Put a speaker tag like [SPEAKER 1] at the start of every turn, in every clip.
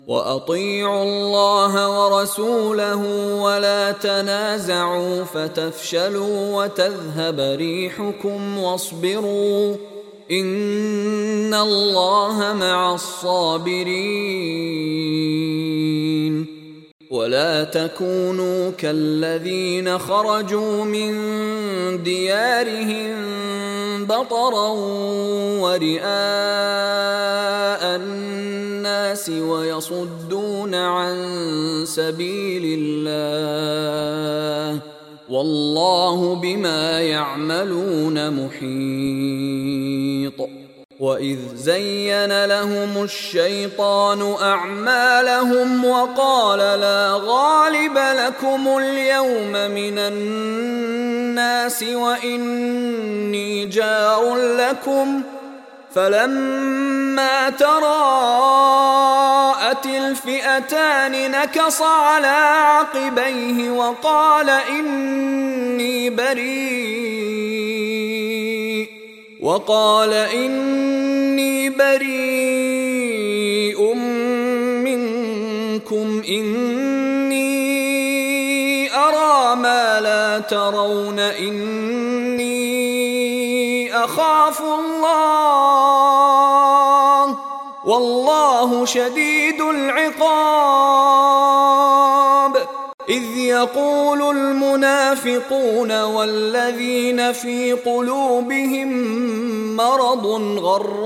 [SPEAKER 1] وأطيعوا الله ورسوله ولا تنازعوا فتفشلوا وتذهب ريحكم واصبروا إن الله مع الصابرين. ولا تكونوا كالذين خرجوا من ديارهم بطرا ورئاء الناس ويصدون عن سبيل الله والله بما يعملون محيط. وإذ زين لهم الشيطان أعمالهم وقال لا غالب لكم اليوم من الناس وإني جار لكم فلما تراءت الفئتان نكص على عقبيه وقال إني بريء منكم إني أرى ما لا ترون إني أخاف الله والله شديد العقاب. إذ يقول المنافقون والذين في قلوبهم مرض غر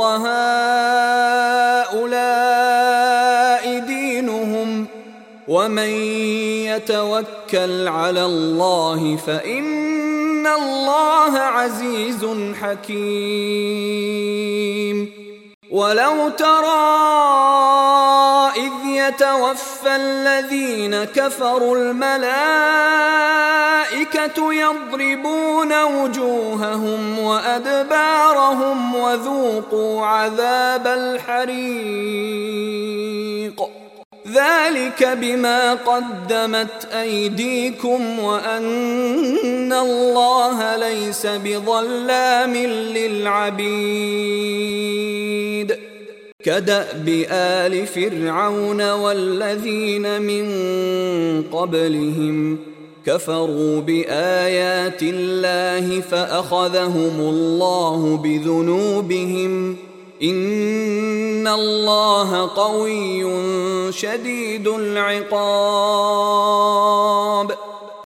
[SPEAKER 1] هؤلاء دينهم ومن يتوكل على الله فإن الله عزيز حكيم. ولو ترى إذ يتوفى الذين كفروا الملائكة يضربون وجوههم وأدبارهم وذوقوا عذاب الحريق ذلك بما قدمت أيديكم وأن الله ليس بظلام للعبيد. كدأب آل فرعون والذين من قبلهم كفروا بآيات الله فأخذهم الله بذنوبهم إن الله قوي شديد العقاب.